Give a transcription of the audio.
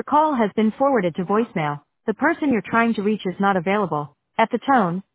call has been forwarded to voicemail. The person you're trying to reach is not available. At the tone,